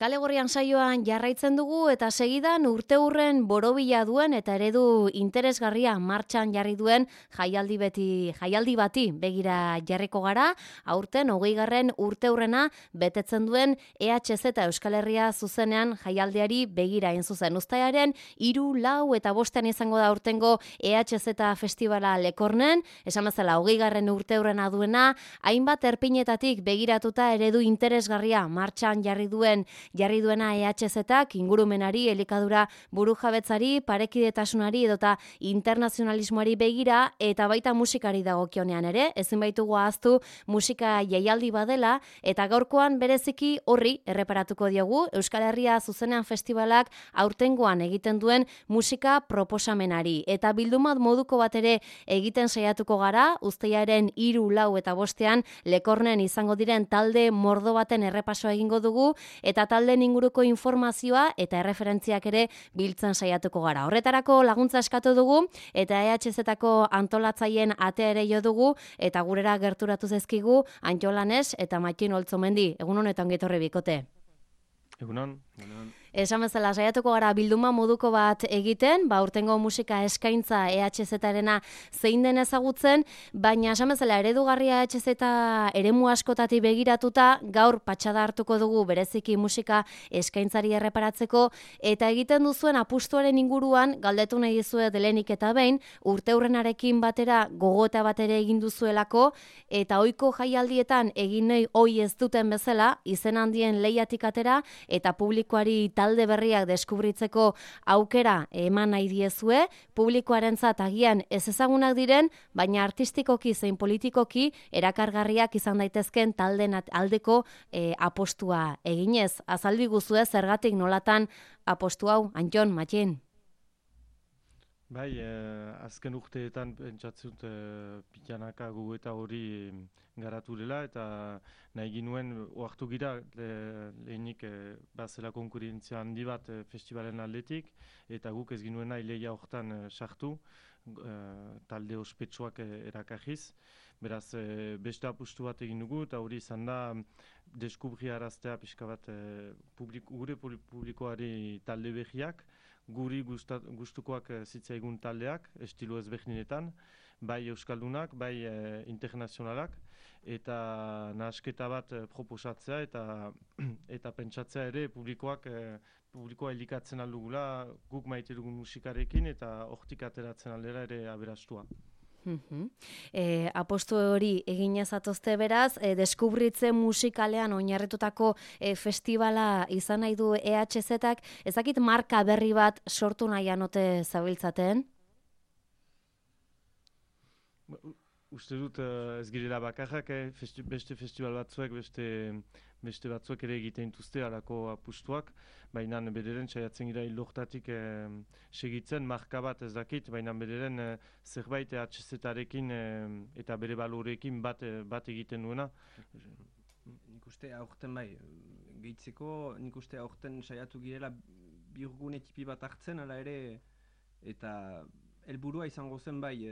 Kale Gorrian saioan jarraitzen dugu eta segidan urteurren borobila duen eta eredu interesgarria martxan jarri duen jaialdi bati begira jarriko gara. Aurten 20. urteurrena betetzen duen EHZ eta Euskal Herria zuzenean jaialdiari begira egin zuzen. Uztailaren 3, 4 eta 5 izango da aurtengo EHZ festivala Lekornen, esan bezala 20. urteurrena duena, hainbat erpinetatik begiratuta eredu interesgarria martxan jarri duena EHZ-ak ingurumenari, elikadura burujabetzari, parekidetasunari edota internazionalismoari begira eta baita musikari dagokionean ere, ezin baitugu ahaztu musika jaialdi badela eta gaurkoan bereziki horri erreparatuko diogu Euskal Herria zuzenean festivalak aurtengoan egiten duen musika proposamenari eta bildumat moduko bat ere egiten saiatuko gara, uztailaren 3, 4 eta 5 Lekornen izango diren talde mordo baten errepasoa egingo dugu eta talden inguruko informazioa eta erreferentziak ere biltzen saiatuko gara. Horretarako laguntza eskatu dugu eta EHZ-ako antolatzaileen atea ere jo dugu eta gurera gerturatu zaizkigu Antxolanes eta Matxin Oltzomendi. Egun honetan getorri bikote. Egunon. Esan bezala, saiatuko gara bilduma moduko bat egiten, urtengo musika eskaintza EHZ-arena zein den ezagutzen, baina esan bezala eredugarria EHZ eremu askotati begiratuta, gaur patxada hartuko dugu bereziki musika eskaintzari erreparatzeko, eta egiten duzuen apustuaren inguruan, galdetu nahi dizuet lehenik eta behin, urteurrenarekin batera gogota bat ere egin duzuelako, eta ohiko jaialdietan egin nahi ohi ez duten bezala, izen handien lehiatik atera, eta publikoari talde berriak deskubritzeko aukera eman nahi diezue, publikoarentzat agian ez ezagunak diren, baina artistikoki zein politikoki erakargarriak izan daitezken talden aldeko apostua eginez. Azaldi guzue zergatik nolatan apostu hau, Antxon, Matxin? Bai, azken urteetan pentsatzut pitanaka eta hori garatu dela eta nahi ginuen oartu gira lehenik bazela konkurrentzia handi bat festivalen aldetik eta guk ez ginuen nahi lehia hortan sartu talde ospetsuak erakajiz. Beraz, beste apustu bat egin dugu eta hori izan da deskubriaraztea pixka bat gure publikoari talde behiak, guri gustukoak zitzaigun taldeak, estilo ezberdinetan, bai euskaldunak, bai internazionalak, eta nahasketa bat proposatzea eta pentsatzea ere publikoa elikatzen aldugula guk maite dugun musikarekin eta hortik ateratzen aldera ere aberastua. Apostu hori eginez atozte beraz, deskubritze musikalean oinarritutako festivala izan nahi du EHZ-ak, ezakit marka berri bat sortu nahian ote zabiltzaten? Uste dut ez girela bakarrak, beste festival batzuek, beste batzuek ere egiten dituzte alako apustuak, baina bederen saiatzen gira hilortatik segitzen, marka bat ez dakit, baina bederen zerbait EHZ-arekin eta bere balorekin bat egiten duena. Nik uste aurten bai, gehitzeko nik uste aurten saiatu girela bihurgune tipi bat hartzen, ala ere, eta helburua izango zen bai,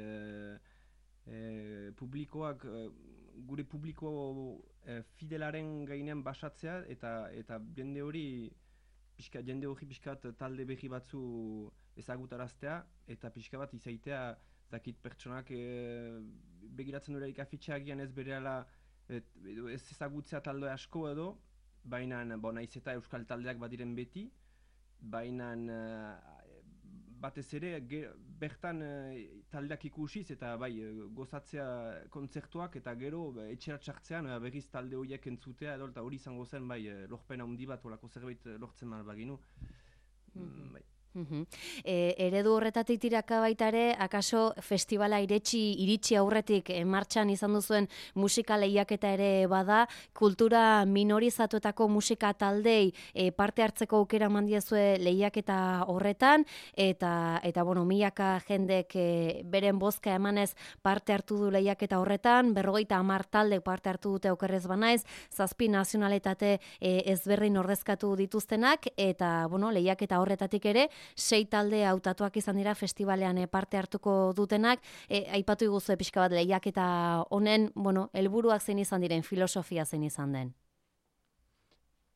publikoak, gure publiko fidelaren gainean basatzea eta jende hori pixkat talde behi batzu ezagutaraztea eta pixka bat izaitea dakit pertsonak begiratzen durarik afitxeagian ez berehala ez ezagutzea talde asko edo, baina naiz eta euskal taldeak badiren beti, baina batez ere bertan taldeak ikusiz eta bai gozatzea kontzertuak eta gero etxerat sartzean berriz talde horiek entzutea edo eta hori izango zen bai lorpen handi bat olako zerbait lortzen baginu. Bai. Eredu horretatik tiraka baita ere, akaso festivala iritsi aurretik martxan izan duzuen musika lehiaketa ere bada, kultura minorizatuetako musika taldei parte hartzeko aukera mandiezue lehiaketa horretan, eta milaka jendek beren bozka emanez parte hartu du lehiaketa horretan, 50 taldek parte hartu dute okerrez banaiz, 7 nazionalitate ezberdin ordezkatu dituztenak, eta lehiaketa horretatik ere, 6 talde hautatuak izan dira festivalean parte hartuko dutenak. Aipatu iguzu pixka bat lehiaketa honen, helburuak zein izan diren, filosofia zein izan den?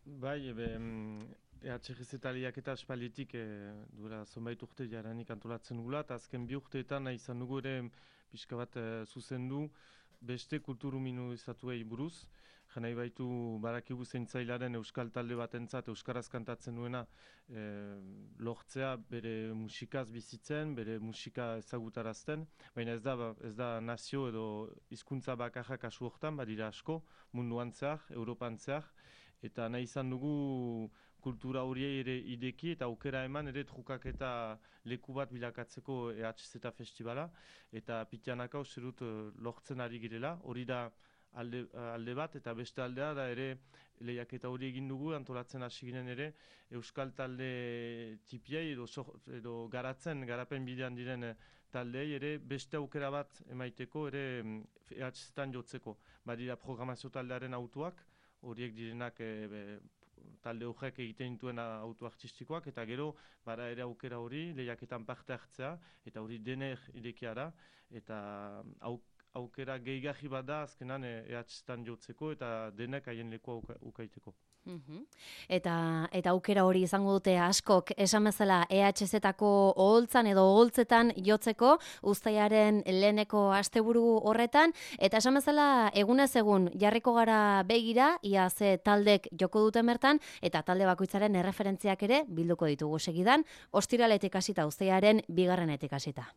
Bai, EHGZ lehiaketa aspalditik duela zonbait urte jaranik antolatzen gula, eta azken 2 urteetan nahi izan dugu ere pixka bat zuzendu beste kulturu minorizatuei buruz. Janai baitu barakigu zeintzailaren euskal talde batentzat euskaraz kantatzen duena lortzea bere musikaz bizitzen, bere musika ezagutarazten, baina ez da nazio edo hizkuntza bakarra kasu hortan, badira asko, munduan zehar, Europan zehar, eta nahi izan dugu kultura horiei ere ideki eta aukera eman ere trukaketa leku bat bilakatzeko EHZ festivala, eta pitianaka uste dut lortzen ari girela, hori da alde bat, eta beste aldea da ere lehiaketa hori egin dugu, antolatzen hasi ginen ere euskal talde tipiei edo garapen bidean diren taldeei ere beste aukera bat emaiteko ere EHZ-tan jotzeko. Badira programazio taldearen autuak, horiek direnak talde horrek egiten dituen auto artistikoak, eta gero bara ere aukera hori lehiaketan parte hartzea, eta hori dener idekia da, eta aukera gehigarri bat da azkenan EHZ-tan jotzeko eta denek haien lekua ukaiteko. Eta aukera hori izango dute askok, esan bezala EHZ-tako oholtzan edo oholtzetan jotzeko uztailaren leheneko asteburu horretan, eta esan bezala egunez egun jarriko gara begira, ia ze taldek joko duten bertan, eta talde bakoitzaren erreferentziak ere bilduko ditugu segidan, ostiraletik hasita uztailaren 2. hasita.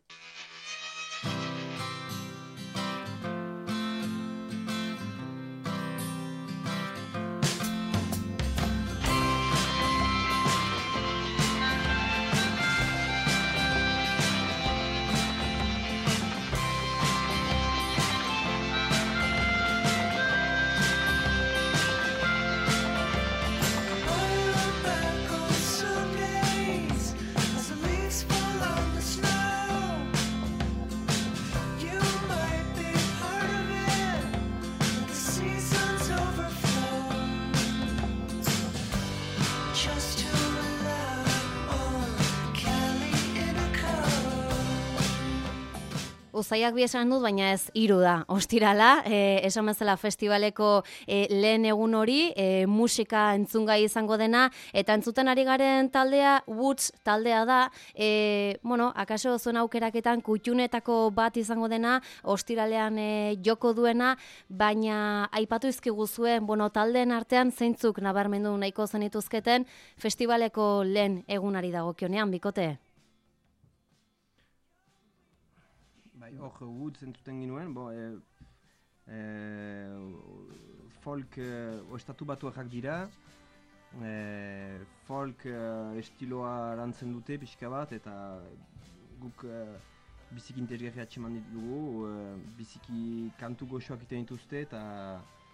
Uztailak 2 esan dut, baina ez 3 da. Ostirala, esan bezala festivaleko lehen egun hori, musika entzungai izango dena, eta entzuten ari garen taldea, Woods taldea da, akaso zuen aukeraketan kutxunetako bat izango dena, ostiralean joko duena, baina aipatu izkigu zuen, taldeen artean zeintzuk nabarmendu nahiko zenituzketen festivaleko lehen egunari dagokionean, bikote? Hor, Woods entzuten ginuen, folk estatu batuak dira, folk estiloa arantzen dute pixka bat, eta guk biziki interesgarri atxeman ditugu, biziki kantu goxoak iten dituzte, eta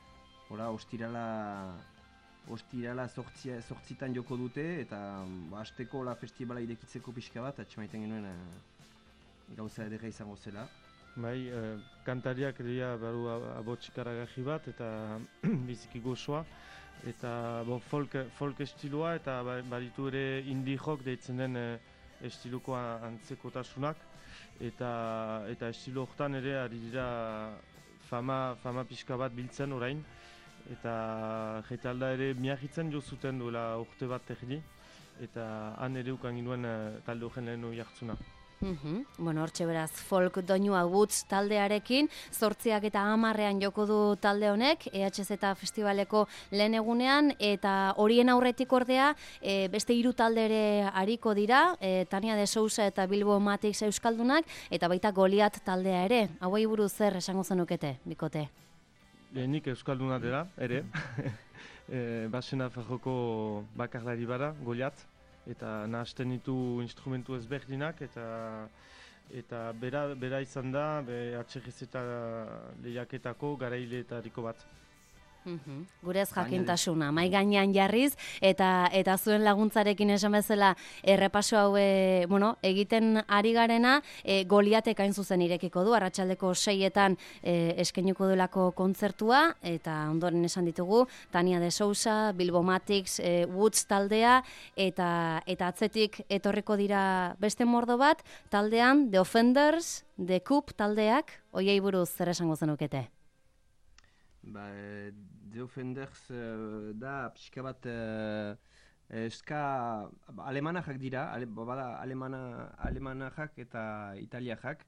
ostirala sortzitan joko dute, eta hasteko festivala irekitzeko pixka bat, atxeman iten genuen gauza edera izango zela. Bai, kantariak dira baru abotxikaragarri bat eta biziki gozoa, eta folk estiloa eta baditu ere indie rock deitzen den estiluko antzekotasunak, eta estilo hortan ere ari dira fama pixka bat biltzen orain, eta jaitalda ere miagitzen jo zuten duela urte bat terdi, eta han ere ukan ginuen talde horren lehenu jartzuna. Hortxe beraz, folk doinua Woods taldearekin, 8 eta 10 joko du talde honek, EHZ festivaleko lehen egunean, eta horien aurretik ordea, beste 3 talde ere ariko dira, Tania de Sousa eta Bilbo Matix euskaldunak, eta baita Goliat taldea ere. Hauei buruz zer esango zenukete, bikote? Lehenik euskalduna dela, ere. Basena Farroko bakarlari bara, Goliat. Eta nahasten ditu instrumentu ezberdinak, eta bera izan da EHZ lehiaketako garaileetariko bat. Gurez jakintasuna, mai gainean jarriz, eta zuen laguntzarekin esan bezala errepaso hau egiten ari garena, Goliatek hain zuzen irekiko du, arratsaldeko 6etan eskenuko duelako kontzertua, eta ondoren esan ditugu, Tania de Sousa, Bilbo Matix, Woods taldea, eta atzetik etorriko dira beste mordo bat, taldean The Offenders, The Coup taldeak, hoiei buruz zer esango zenukete? The Offenders da pixka bat eska alemanajak dira, bada alemanajak eta italiajak.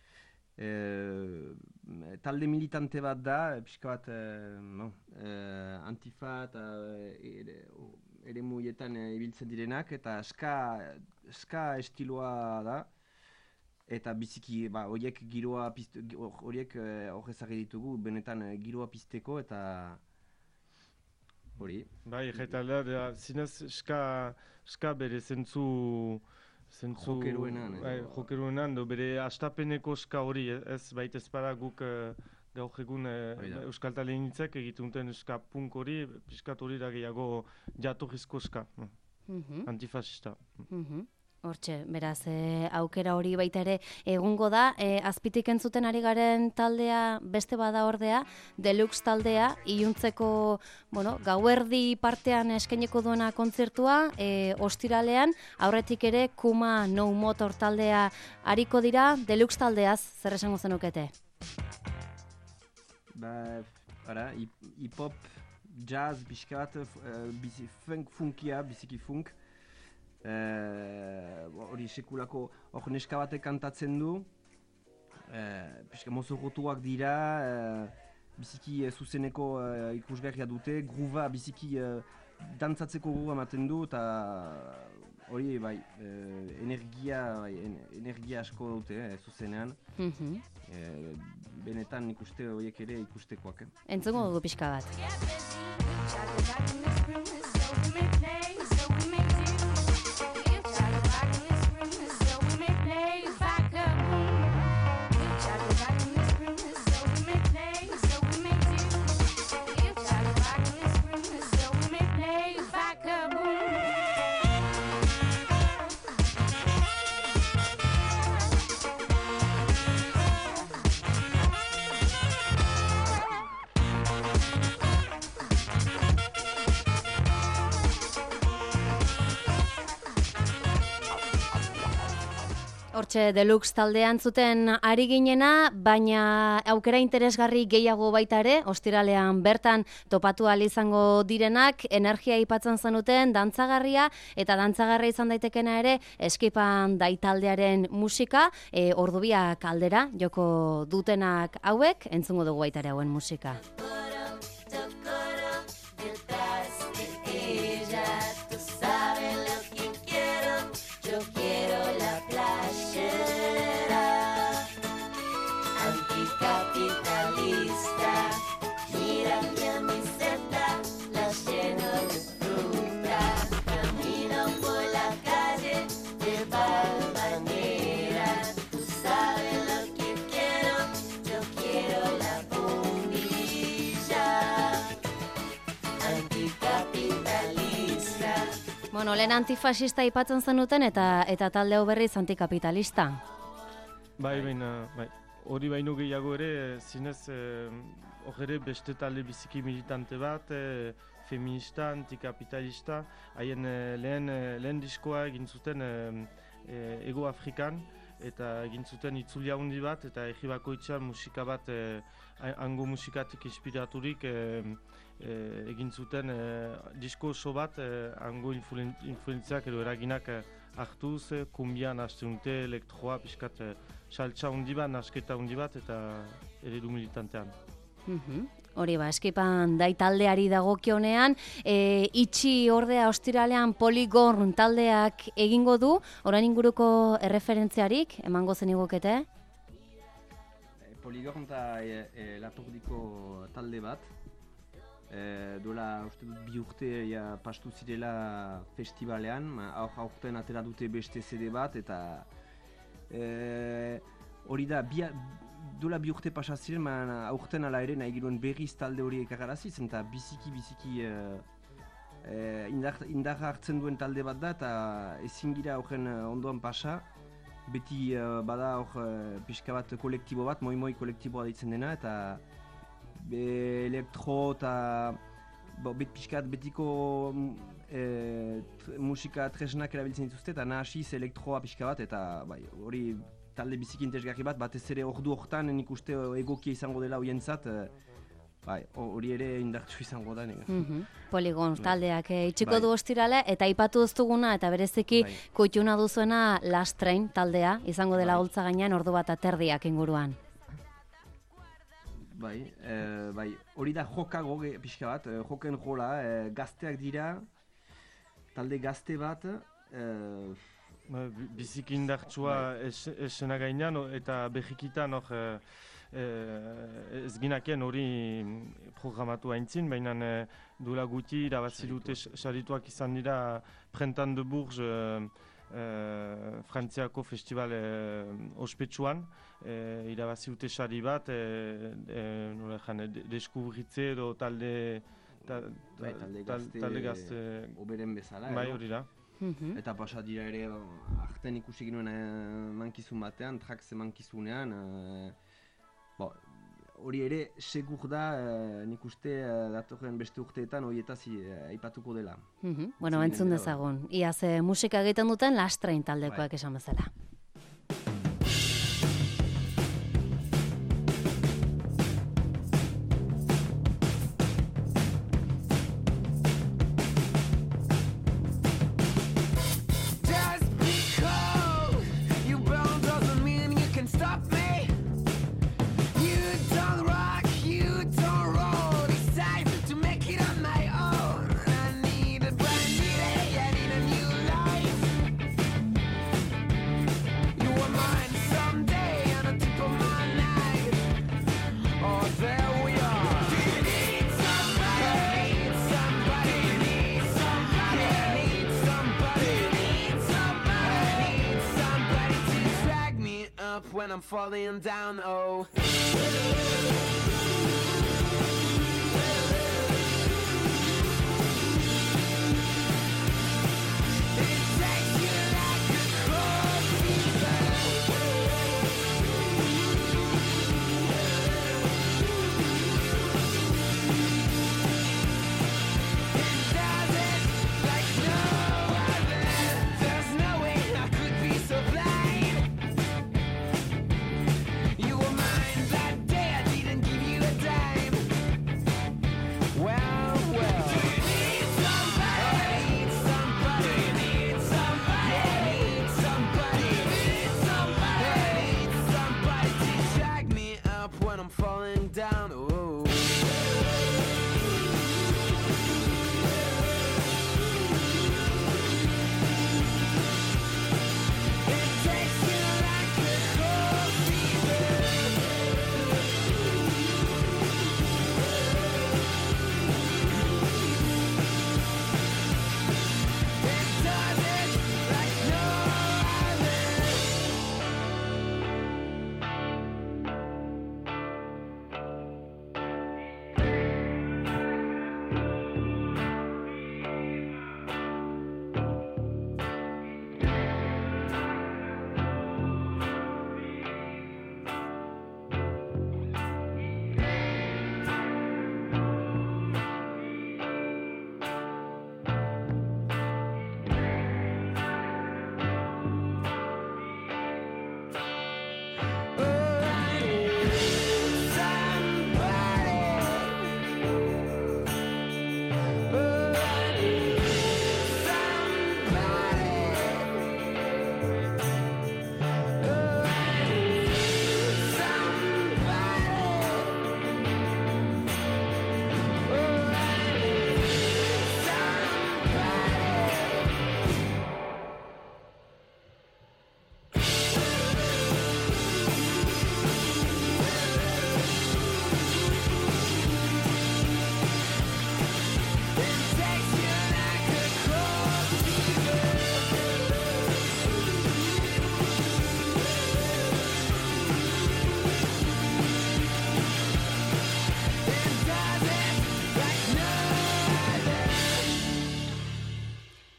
Talde militante bat da, pixka bat antifa eta ere muietan ibiltzen direnak, eta ska estiloa da. Eta biziki, horiek giroa horiek horrezak ditugu, benetan giroa pizteko eta hori. Bai, jaitaldea, zinez ska bere zentzu jokeruenan, bere astapeneko ska hori, ez baita ezpada guk gaur egun Euskal Taldeinitzek egiten ska punk hori, pixkat hori da gehiago jatorrizko ska, antifascista. Hortxe, beraz, aukera hori baita ere egungo da. Azpitik entzuten ari garen taldea beste bada ordea, Deluxe taldea, iluntzeko gauerdi partean eskaineko duena kontzertua, ostiralean, aurretik ere Kuma No Motor taldea ariko dira, Deluxe taldeaz, zer esango zenukete? Hip-hop, jazz, pixka bat, funkia, biziki funk. Hori sekulako hor neska batek kantatzen du, mozorrotuak dira, biziki zuzeneko ikusgarria dute, gruva biziki dantzatzeko gruva ematen du, eta hori energia asko dute zuzenean. Benetan ikuste horiek ere ikustekoak. Entzungo dugu pixka bat. Hortxe Deluxe taldean zuten ari ginena, baina aukera interesgarri gehiago baita ere, ostiralean bertan topatu ahal izango direnak, energia aipatzen zenuten, dantzagarria, eta dantzagarria izan daitekena ere, Eskipan Dai taldearen musika, ordubiak aldera, joko dutenak hauek, entzungo dugu baita ere hauen musika. Lehen antifasista aipatzen zenuten eta talde hau berriz antikapitalista. Bai, hori baino gehiago ere, zinez, ere beste talde biziki militante bat, feminista, antikapitalista, haien lehen diskoa egin zuten Ego Afrikan, eta egin zuten itzulia handi bat, eta egi bakoitzean musika bat, hango musikatik inspiraturik, egin zuten disko oso bat hango influentziak edo eraginak hartuz, kumbian haste dute, elektroa, pixkat saltsa handi bat, nasketa handi bat, eta eredu militantean. Hori Eskipan Dai taldeari dagokionean, itxi ordea ostiralean Polygon taldeak egingo du, orain inguruko erreferentziarik, emango zenigukete? Polygon eta Lapurdiko talde bat, duela uste dut 2 urte pastu zirela festivalean, aurten atera dute beste CD bat, eta hori da, duela 2 urte pasa ziren, aurten ala ere nahi giruen berriz talde hori ekargaraziz, eta biziki indarra hartzen duen talde bat da, eta ezin gira horren ondoan pasa, beti bada hor pixka bat kolektibo bat, moi kolektiboa deitzen dena, eta elektro eta betiko musika tresnak erabiltzen dituzte, eta nahasiz elektroa pixka bat, eta hori talde biziki interesgarri bat, batez ere ordu hortan nik uste egokia izango dela horientzat, Bai, hori ere indartsu izango da nire. Poligon taldeak itxiko du ostirale, eta aipatu duztuguna, eta bereziki kutxuna duzuena Last Train taldea, izango dela holtza gainean 1:30 inguruan. Bai, hori da joka goge pixka bat, joken jola, gazteak dira, talde gazte bat, biziki indartsua esena gainean, eta behikitan ez ginakien hori programatu haintzin, baina duela guti irabazi dute sarituak izan dira Printemps de Bourges Frantziako festival ospetsuan, irabazi dute sari bat, deskubritze edo talde gazte oberen bezala. Bai, hori da. Eta pasa dira ere, arten ikusi ginoen mankizun batean, Trax mankizunean, hori ere segur da, nik uste datorren beste urteetan horietaz aipatuko dela. Bueno, entzun dezagun. Iaz musika egiten duten Last Train taldekoak esan bezala. When I'm falling down, oh. You were mine that day, I didn't give you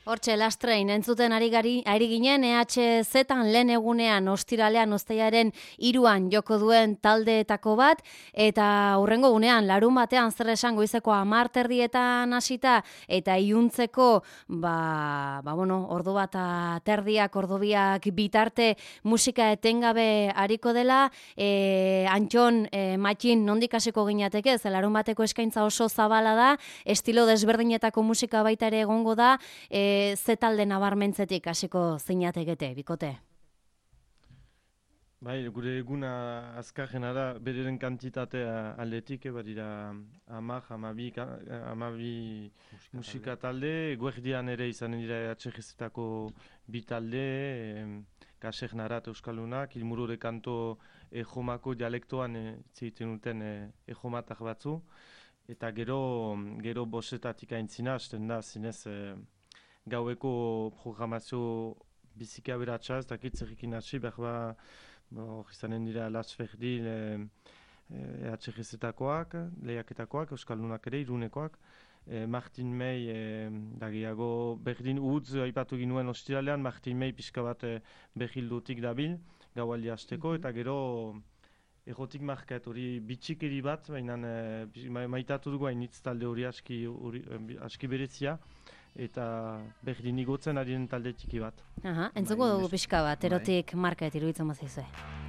Hortxe, lastrein, entzuten ari ginen, EHZ-an lehen egunean, ostiralean, uztailaren 3an joko duen taldeetako bat, eta hurrengo gunean, larun batean, zer esan goizeko 10:00 hasita, eta iluntzeko, ordu bat terdiak, ordubiak bitarte musika etengabe hariko dela, Antxon, Matxin, nondik hasiko ginateke, ze larun bateko eskaintza oso zabala da, estilo desberdinetako musika baita ere egongo da, ze talde nabarmentzetik hasiko zeinatekete, bikote? Bai, gure eguna azkarrena da, bereren kantitatea aldetik, badira 12 musika talde, guerdian ere izanen dira EHZ-etako bi talde, Kasek Narat Euskalunak, Ilmurure kanto ejomako dialektoan egiten duten ejomatak batzu, eta gero bosetatik aintzina, hasten da, zinez gaueko programazio biziki aberatsa, ez dakit zerrekin hasi, behar izanen dira Las Ferdil EHZ-etakoak, lehiaketakoak, Euskaldunak ere, Irunekoak, Martin May, dagiago berdin utz, aipatu ginuen ostiralean, Martin May pixka bat behildutik dabil, gaualdi hasteko, eta gero egotik markat hori bitxikeri bat, baina maitatu dugu hainitz talde hori aski berezia, eta berdin igotzen ari den talde txiki bat. Entzuko dugu pixka bat, erotik market iruditzen mazizue.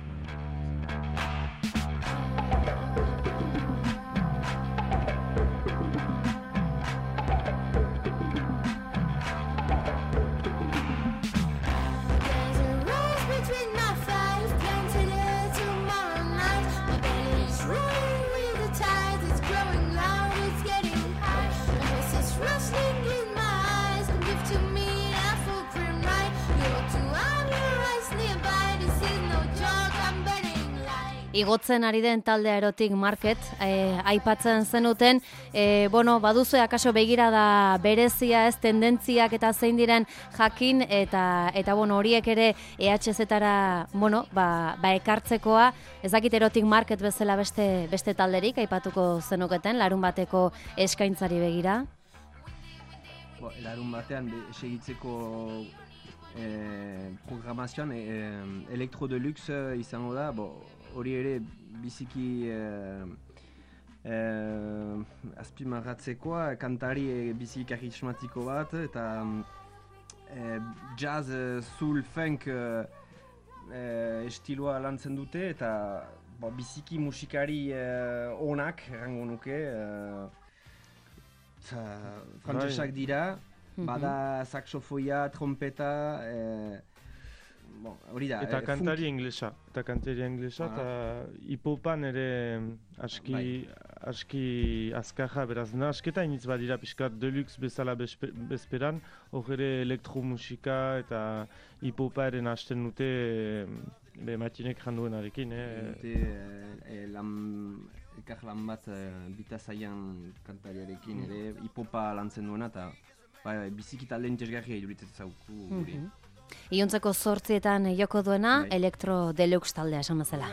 Igotzen ari den taldea erotik market, aipatzen zenuten, baduzue akaso begirada berezia ez tendentziak eta zein diren jakin, eta horiek ere EHZ-etara, ekartzekoa, ez dakit erotik market bezala beste talderik aipatuko zenuketen, larun bateko eskaintzari begira? Larun batean segitzeko programazioan Electro Deluxe izango da, hori ere biziki azpimarratzekoa, kantari biziki karismatiko bat, eta jazz, soul, funk estiloa lantzen dute, eta biziki musikari onak, errango nuke, frantsesak dira, bada saxofoia, trompeta, hori da. Eta kantari inglesa, eta hipopan ere aski azkaja, beraz, asketa initz badira pixkat deluxe bezala bezperan, hor ere elektromusika eta hipopa eren hasten dute matinek janduenarekin. Ekar lan bat bitazaian kantariarekin ere hipopa lantzen duena, eta biziki talde interesgarria iduritzen zauku guri. Iluntzeko 8:00 joko duena, Electro Deluxe taldea esan bezala.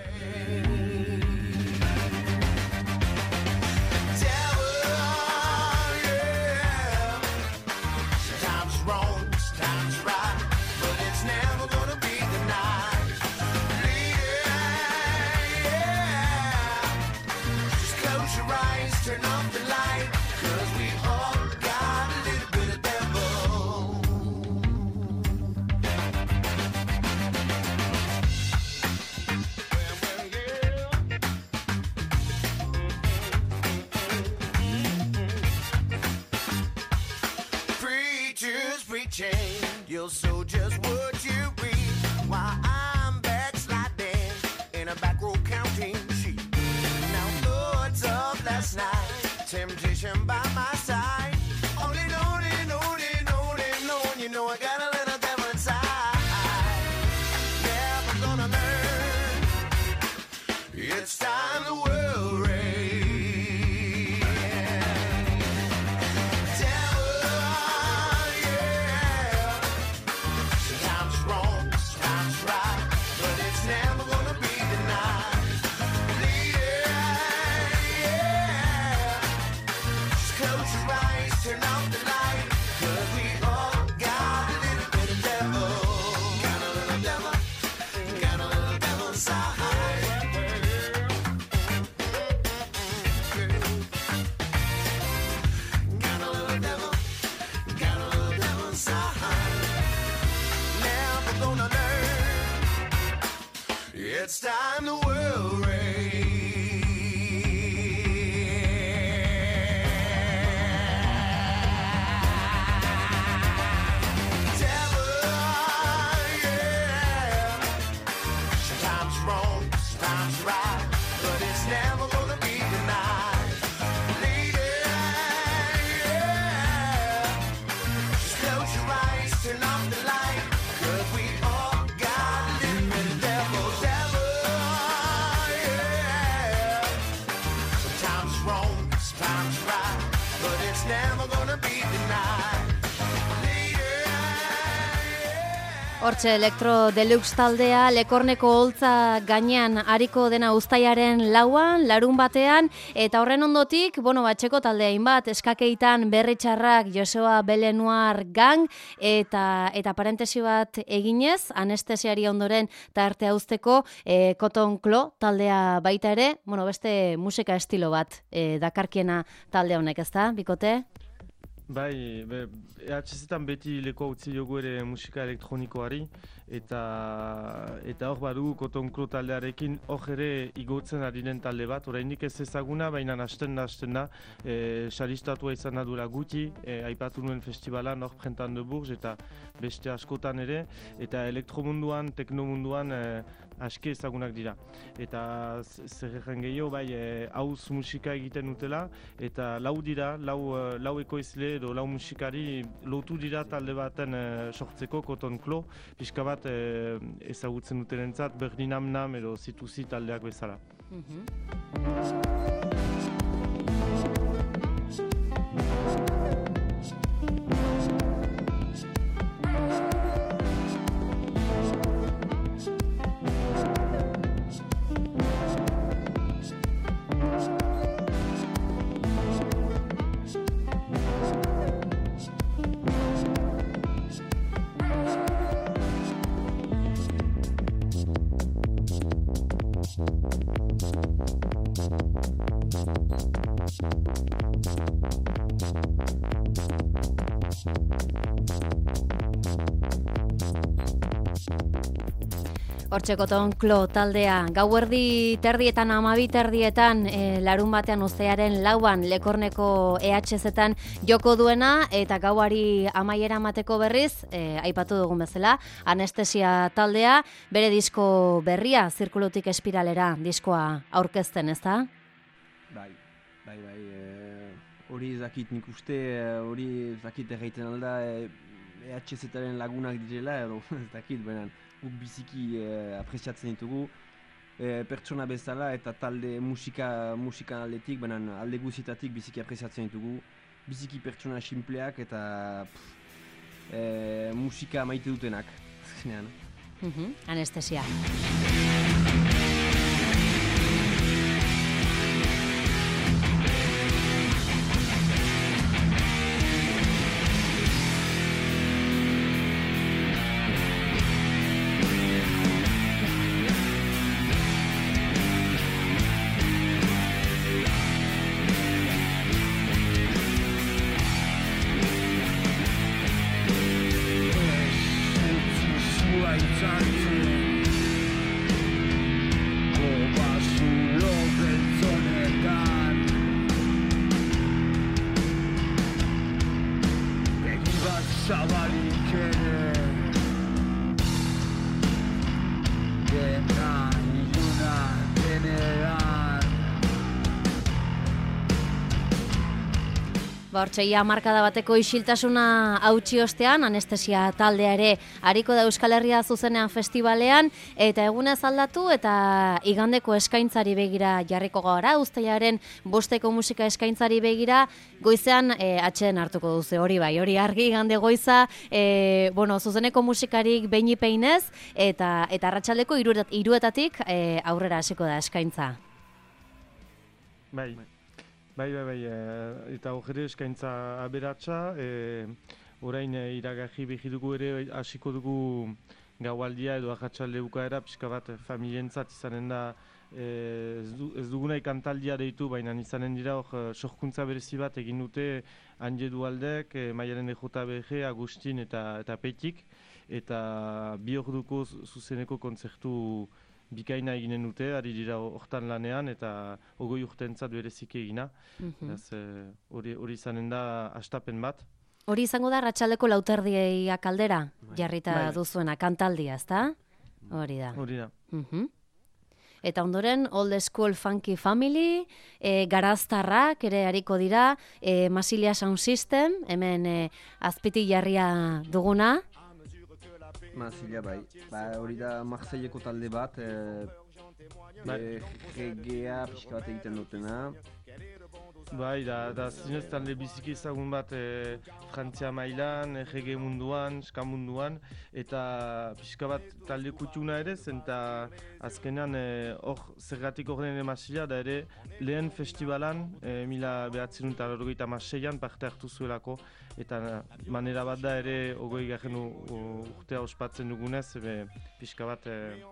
You'll sow just what you reap while I'm backsliding in a back row counting sheep. Now thoughts of last night, temptation by my side. Only knowing, you know I got a little devil inside. Never gonna learn. It's time the world rains. Wrong. it's time the world raised. Hortxe, Elektro Deluxe taldea Lekorneko holtza gainean ariko dena uztailaren 4an, larun batean, eta horren ondotik, txeko taldea hainbat, Eskakeitan Berritxarrak, Joseba Belenuar Gang, eta parentesi bat eginez, anestesiari ondoren tartea uzteko, Cotton Clo taldea baita ere, beste musika estilo bat dakarkiena talde honek, ezta, bikote? Bai, EHZ-etan beti lekoa utzi jogu ere musika elektronikoari, eta hor badugu Cotton Clo taldearekin hor ere igotzen ari den talde bat, oraindik ez ezaguna, baina hasten da, saristatua izan da duela guti, aipatu nuen festivalan hor Printemps de Bourges eta beste askotan ere, eta elektromunduan, teknomunduan aski ezagunak dira. Eta zer egen gehiago, hauz musika egiten dutela, eta lau dira, lau ekoizle edo lau musikari lotu dira talde baten sortzeko Cotton Clo, pixka bat ezagutzen dutenentzat Berdinam edo Zituzi taldeak bezala. Hortxe Cotton Clo taldea, gauerdi terdietan, 12 terdietan, larun batean uztailaren 4an Lekorneko EHZ-etan joko duena, eta gauari amaiera emateko berriz, aipatu dugun bezala, anestesia taldea, bere disko berria, Zirkulutik Espiralera diskoa aurkezten, ezta? Bai, hori zakit nik uste, hori zakit erraiten alda, EHZ-aren lagunak direla, edo zakit, benan. Guk biziki apresiatzen ditugu, pertsona bezala eta talde musikan aldetik, benen alde guztietatik biziki apresiatzen ditugu. Biziki pertsona simpleak eta musika maite dutenak, azkenean. Anestesia. Hortxeia markada bateko isiltasuna hautsi ostean, anestesia taldea ere ariko da Euskal Herria zuzenean festivalean, eta egunez aldatu eta igandeko eskaintzari begira jarriko gara, uztailaren 5eko musika eskaintzari begira, goizean atxeden hartuko duzu, hori bai, hori argi igande goiza, zuzeneko musikarik behin ipeinez, eta arratsaldeko 3etatik aurrera hasiko da eskaintza. Bai, eta hori eskaintza aberatsa, orain iragarri behidugu ere hasiko dugu gaualdia edo arratsalde bukaera, pixka bat familientzat izanen da, ez duguna ikantaldia deitu, baina izanen dira hor sorkuntza berezi bat egin dute Anje Dualdek, Maialen EJBG, Agustin eta Peitik, eta 2 orduko zuzeneko kontzertu bikaina eginen dute, ari dira hortan lanean, eta 20 urtentzat bereziki egina. Beraz, hori izanen da astapen bat. Hori izango da arratsaldeko 4:00 aldera, jarrita duzuena, kantaldia, ezta? Hori da. Hori da. Eta ondoren, Old School Funky Family, garaztarrak ere hariko dira, Masilia Sound System, hemen azpiti jarria duguna. Masilia bai. Hori da Marseilleko talde bat, reggaea pixka bat egiten dutena. Bai, da zinez talde biziki ezagun bat Frantzia mailan, reggae munduan, ska munduan, eta pixka bat talde kutxuna ere, eta azkenean zergatik horren Masilia, da ere lehen festivalan, 1996an parte hartu zuelako, eta manera bat da ere 20. Urtea ospatzen dugunez, pixka bat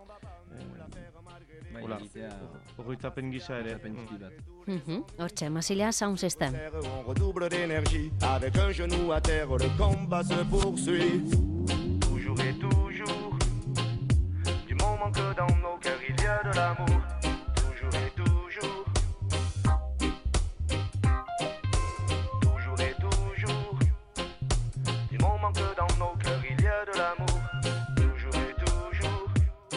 horretzapen gisa ere. Hortxe, Masilia Sound System. On redouble d'énergie, avec un genou à terre, le combat se poursuit. Toujours et toujours, du moment que dans nos cœurs il y a de l'amour. Toujours et toujours, toujours et toujours, du moment que dans nos cœurs il y a de l'amour. Toujours et toujours.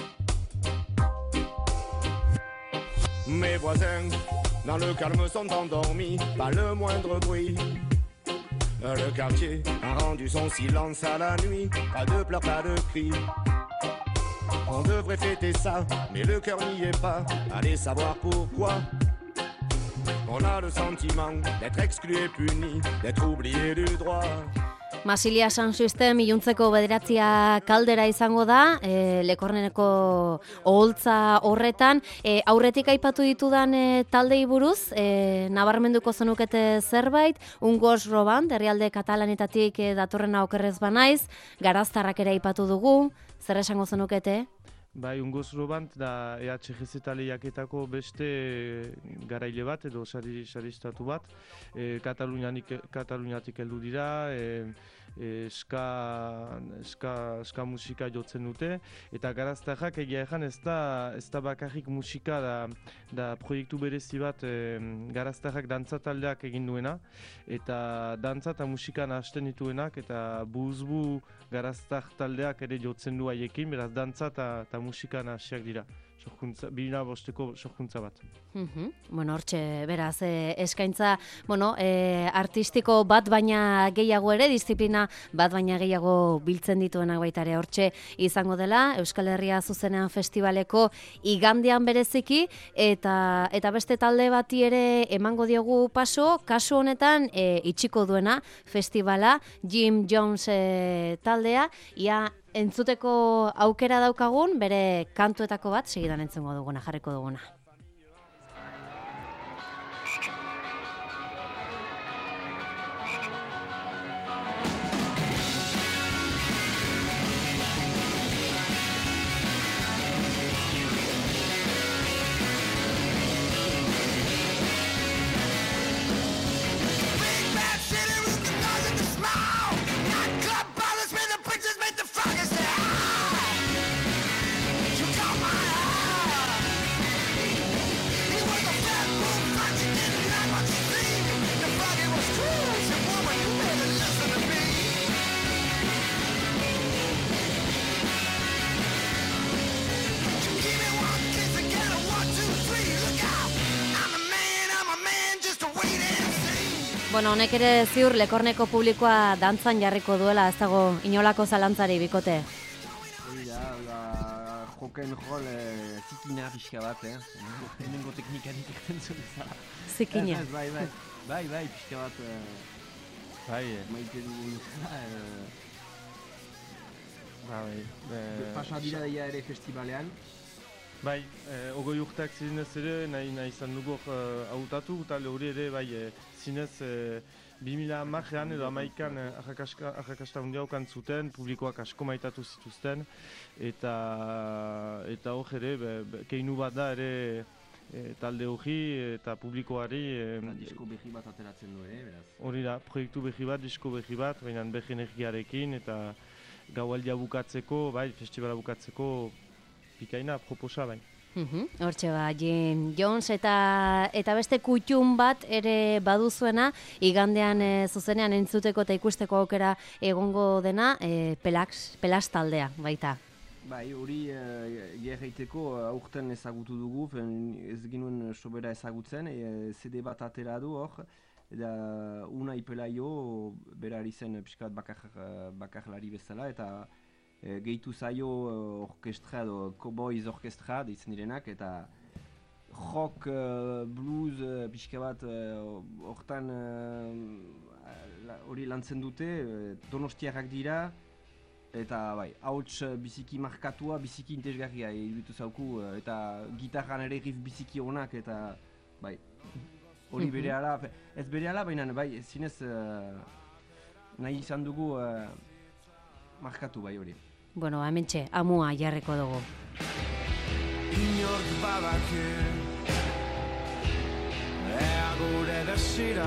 Mes voisins dans le calme sont endormis, pas le moindre bruit. Le quartier a rendu son silence à la nuit, pas de pleurs, pas de cris. On devrait fêter ça, mais le cœur n'y est pas, allez savoir pourquoi. On a le sentiment d'être exclu et puni, d'être oublié du droit. Masilia Sound System iluntzeko 9 kaldera izango da, Lekorneko oholtza horretan. Aurretik aipatu ditudan taldei buruz, nabarmenduko zenukete zerbait, Ungos Roband, herrialde katalanetatik datorrena okerrez banaiz, garaztarrak ere aipatu dugu, zer esango zenukete? Bai, Ungos Roband da EHGZ lehiaketako beste garaile bat edo saristatu bat. Kataluniatik heldu dira, ska musika jotzen dute, eta garaztarrak egia ezan ez da bakarrik musika da proiektu berezi bat garaztarrak dantza taldeak egin duena, eta dantza eta musika nahasten dituenak, eta buzbu garaztar taldeak ere jotzen du haiekin, beraz dantza eta musika nahasiak dira. 2005ko sorkuntza bat. Bueno, hortxe, beraz, eskaintza, artistiko bat baina gehiago ere, disiplina bat baina gehiago biltzen dituenak baita ere hortxe izango dela, Euskal Herria Zuzenean Festivaleko igandean bereziki, eta beste talde bati ere emango diogu paso, kasu honetan itxiko duena festivala, Jim Jones taldea, ia entzuteko aukera daukagun, bere kantuetako bat segidan entzungo duguna, jarriko duguna. Bueno, honek ere ziur Lekorneko publikoa dantzan jarriko duela, ez dago inolako zalantzari bikote. Hori da, joken rol zikina pixka bat, hemengo teknikarik entzun ezala. Zikina. Bai, pixka bat maite dugun pasa dira daia ere festivalean. Bai, 20 urteak zinez ere, nahi izan dugu hautatu, eta hori ere, bai, zinez 2010an edo 11an arrakasta hundia okan zuten, publikoak asko maitatu zituzten, eta hor ere, keinu bat da ere talde hori eta publikoari... Disko behi bat ateratzen du ere, beraz. Hori da, proiektu behi bat, disko behi bat, baina behi energiarekin, eta gaualdia bukatzeko, bai, festivala bukatzeko, bikaina proposa bai. Hortxe Jim Jones eta beste kutxun bat ere baduzuena, igandean zuzenean entzuteko eta ikusteko aukera egongo dena, Pelas taldea baita. Bai, hori gerreiteko aurten ezagutu dugu, ez ginuen sobera ezagutzen, CD bat atera du hor, eta Unai Pelaio berari zen pixkat bakarlari bezala, eta gehitu zaio orkestra edo Cowboys orkestra deitzen direnak, eta rock, blues, pixka bat hortan hori lantzen dute, donostiarrak dira, eta bai, hauts biziki markatua, biziki interesgarria iruditu zauku, eta gitarran ere riff biziki onak, eta bai, hori berehala, ez berehala, baina bai, zinez nahi izan dugu markatu bai hori. Bueno, hementxe, amua jarriko dugu. Inork badaki ea gure desira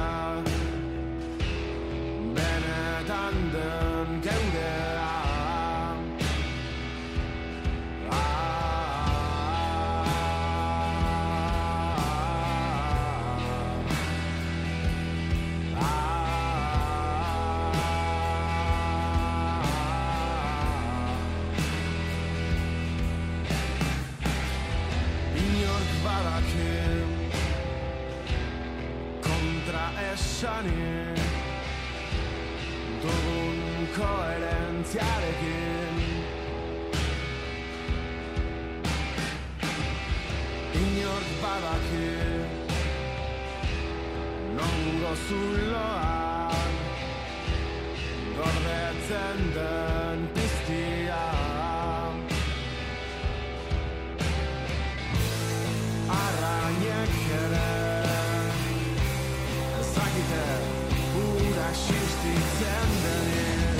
benetan den geurea. Esanik dugun koherentziarekin inork badaki nongo zuloan gordetzen den piztia arrainek ere ura existitzen denik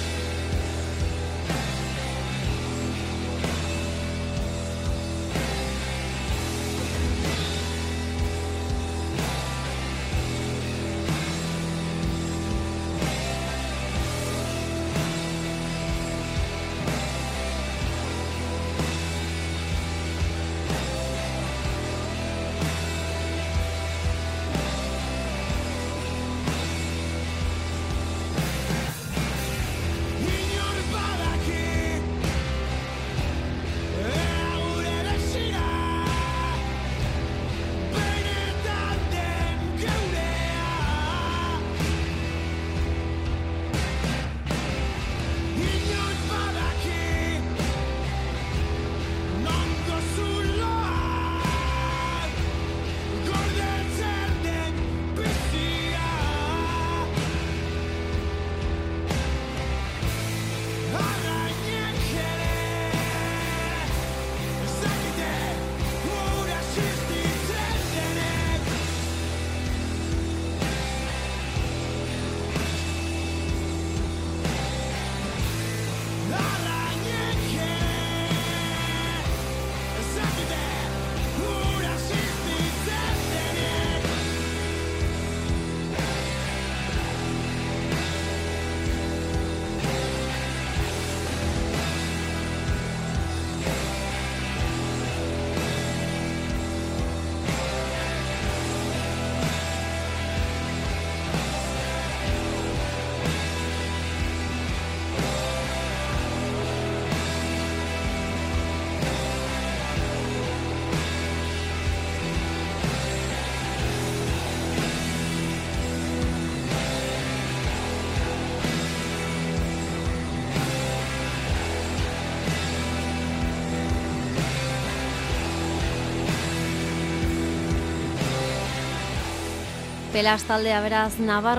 Pelas taldea beraz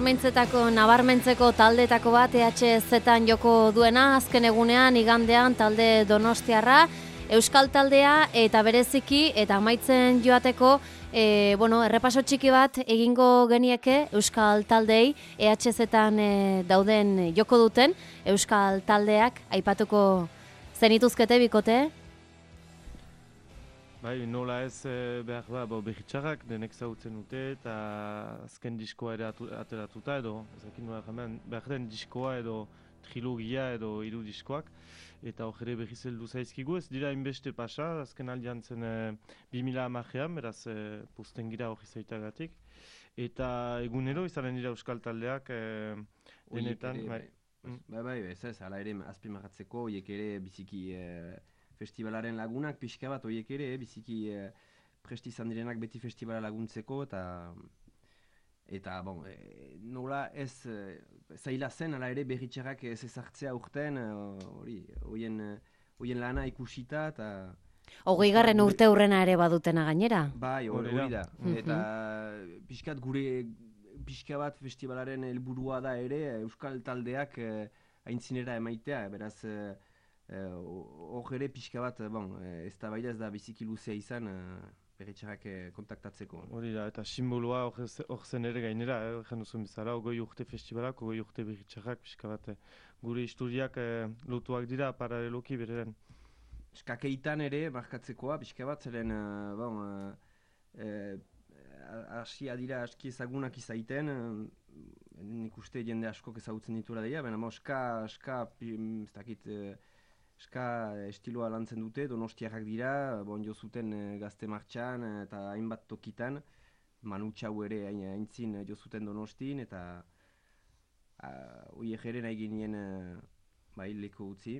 nabarmentzeko taldetako bat EHZ-an joko duena, azken egunean igandean talde donostiarra, euskal taldea eta bereziki eta amaitzen joateko errepaso txiki bat egingo genieke euskal taldei EHZ-an dauden joko duten euskal taldeak aipatuko zenituzkete bikote? Bai, nola ez behar behitxarrak denek zautzen dute eta azken diskoa ere ateratuta edo ezakin behar den diskoa edo trilogia edo 3 diskoak, eta hor ere berriz heldu zaizkigu, ez dira inbeste pasa, azken aldian zen 2010an, beraz pozten gira hori zaitagatik. Eta egunero izanen dira euskal taldeak denetan, bai, ez, hala ere azpimarratzeko, horiek ere biziki festivalaren lagunak, pixka bat, horiek ere biziki presti izan direnak beti festivala laguntzeko, eta bon, nola ez zaila zen, hala ere berritxarrak ez ezartzea urten, horien lana ikusita, eta 20. urte hurrena ere badutena gainera. bai, hori da. Eta pixkat pixka bat festivalaren helburua da ere euskal taldeak aintzinera emaitea, beraz hor ere pixka bat, ez da biziki luzea izan berritxarrak kontaktatzeko. Hori da, eta simboloa hor zen ere gainera, egen duzun bizarra, 20 urte festivalak, 20 urte berritxarrak, pixka bat gure historiak lotuak dira paraleloki bereren. Skakeitan ere markatzekoa, pixka bat, zeren asia dira aski ezagunak izaiten, nik uste jende askok ezagutzen ditura dira, baina ska estiloa lantzen dute, donostiarrak dira, jo zuten gazte martxan eta hainbat tokitan, Manu Txau ere aintzin jo zuten Donostin, eta horiek ere nahi ginen leko utzi.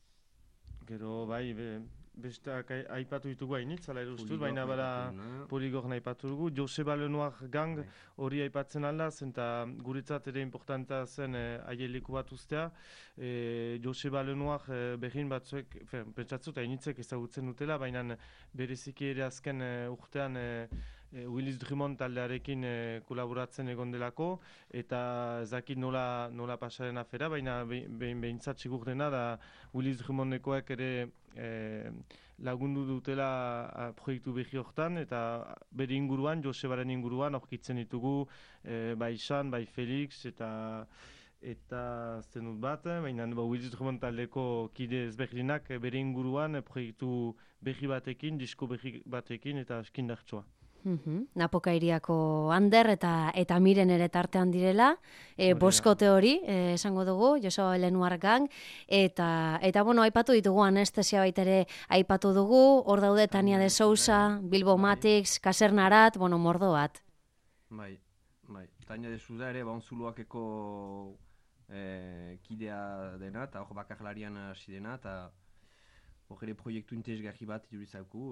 Gero, bai, besteak aipatu ditugu hainitz, ala erustuz, baina bada Poligorn aipatu dugu. Joseba Lenoir gang hori aipatzen alda, eta guretzat ere importanta zen aieleku bat ustea. Joseba Lenoir behin batzuek, pentsatzut hainitzek ezagutzen dutela, baina bereziki ere azken urtean Willis Drummond taldearekin kolaboratzen egon delako, eta ez dakit nola pasaren afera, baina behintzat sigur dena da Willis Drummondekoak ere lagundu dutela proiektu behi hortan, eta bere inguruan, Josebaren inguruan, aurkitzen ditugu bai Xan, bai Felix, eta zenut bat, baina Willis Drummond taldeko kide ezberdinak bere inguruan proiektu behi batekin, disko behi batekin, eta eskindartsoa. Napoka iriako Ander eta Miren ere tartean direla, boskote hori, esango dugu, Joseba Lenoir gang, eta aipatu ditugu anestesia baita ere aipatu dugu, hor daude Tania de Sousa, Bilbo Matix, Kasernarat, mordo bat. Bai, Tania de Sousa ere, Zuluakeko kidea dena, eta hor bakarlarian hasi dena, eta hor ere proiektu interesgarri bat idurizauku,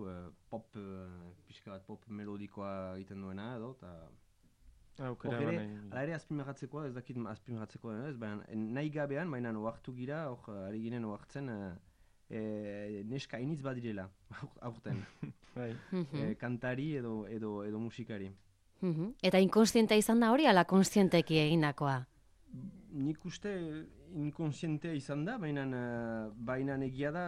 pixka bat pop melodikoa egiten duena edo, eta hor ere, ala ere azpimarratzekoa, ez dakit azpimarratzekoa, baina nahi gabean, baina oartu gira, hor ari ginen oartzen, neska initz badirela, aurten, kantari edo musikari. Eta inkonstientea izan da hori, ala konstienteki egindakoa? Nik uste inkonsientea izan da, baina egia da...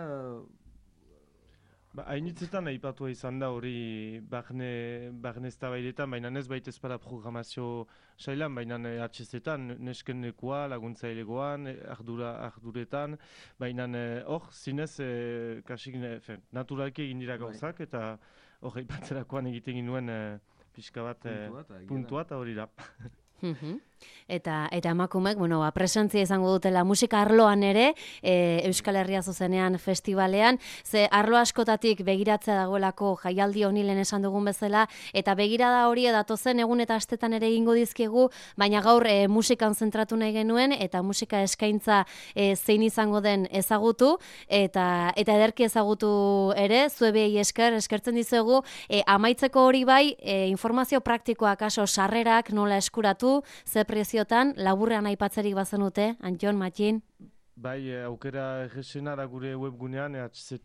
Hainitzetan aipatua izan da hori barne eztabaidetan, baina ez baita ez bada programazio sailan, baina HZ-etan, neskennekoa, laguntzailegoan, arduretan, baina hor zinez kasik naturalki egin dira gauzak, eta hor aipatzerakoan egiten ginuen pixka bat puntua eta hori da. Eta emakumek, presentzia izango dutela musika arloan ere, Euskal Herria zuzenean festivalean, ze arlo askotatik begiratzea dagoelako jaialdi honi lehen esan dugun bezala, eta begirada hori datozen egun eta astetan ere egingo dizkiegu, baina gaur musikan zentratu nahi genuen, eta musika eskaintza zein izango den ezagutu, eta ederki ezagutu ere, zuebiei eskertzen dizuegu, amaitzeko hori bai, informazio praktikoak aso sarrerak nola eskuratu, ze preziotan, laburrean aipatzerik bazenute, Antxon, Matxin? Bai, aukera egezena da gure webgunean,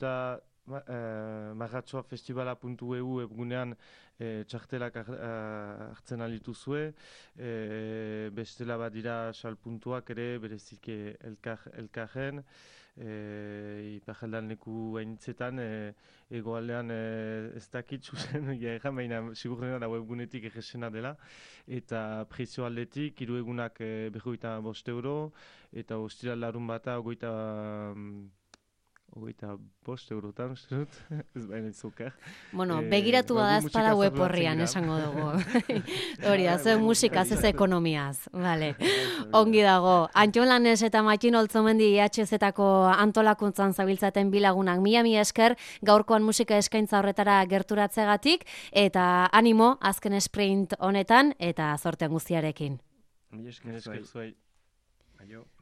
marratxoafestivala.eu webgunean txartelak hartzen alituzue, bestela bat dira salpuntuak ere, berezik elkarren, ipajaldan leku hainitzetan, egoaldean ez dakit zuzen, baina sigurrena da webgunetik egezena dela, eta prezio aldetik, 3 egunak €55, eta ostiral larun bata 25 eurotan, uste dut, ez baina izokar. Bueno, begiratu ordu badazpada musika web zer horrian lantzen esango dugu. Hori da, zuen musikaz ez ekonomiaz. Vale. gira. Ongi dago. Antxon Lanes eta Matxin Oltzomendi IHZ-etako antolakuntzan zabiltzaten bilagunak. Mila esker gaurkoan musika eskaintza horretara gerturatzegatik eta animo azken sprint honetan eta zortean guztiarekin. Mila esker Esker zuei. Aio.